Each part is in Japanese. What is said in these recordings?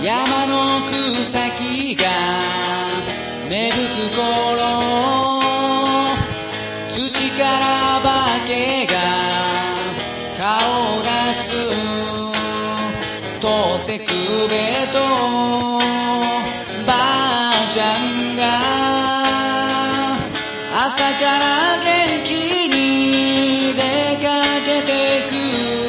山の草木が芽吹く頃、土から化けが顔を出す。とってくべとばあちゃんが朝から元気に出かけてく。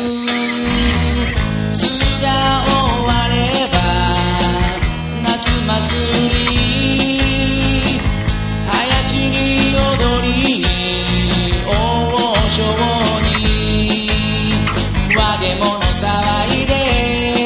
梅雨が終われば夏祭り、林に踊りに大正にわげもの騒いで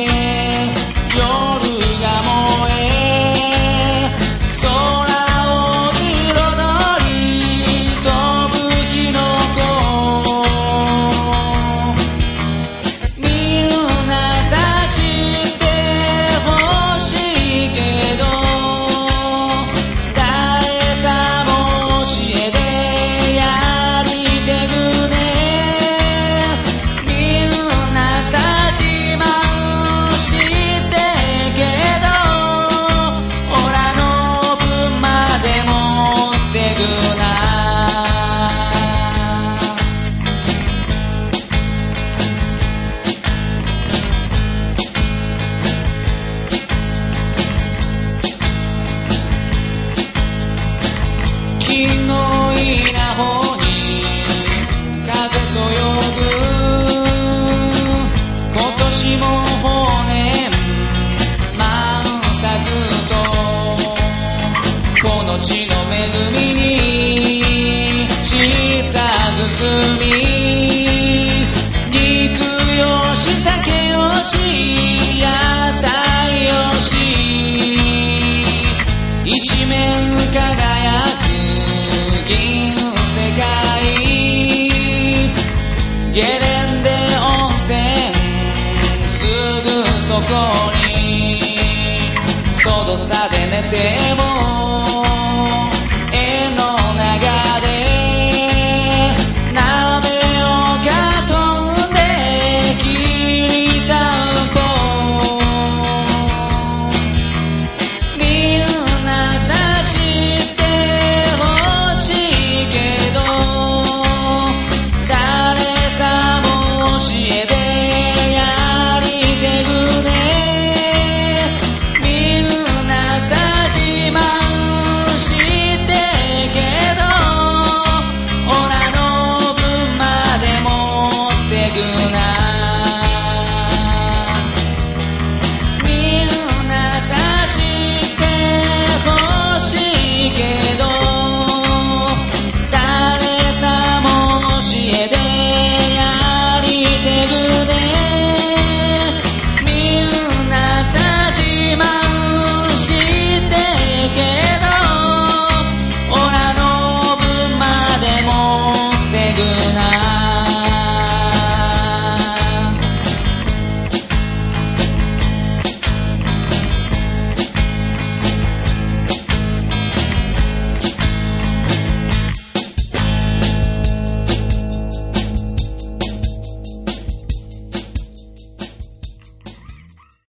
地の恵みに舌包み、肉よし酒よし野菜よし、一面輝く銀世界、ゲレンデ温泉すぐそこに、そどさで寝ても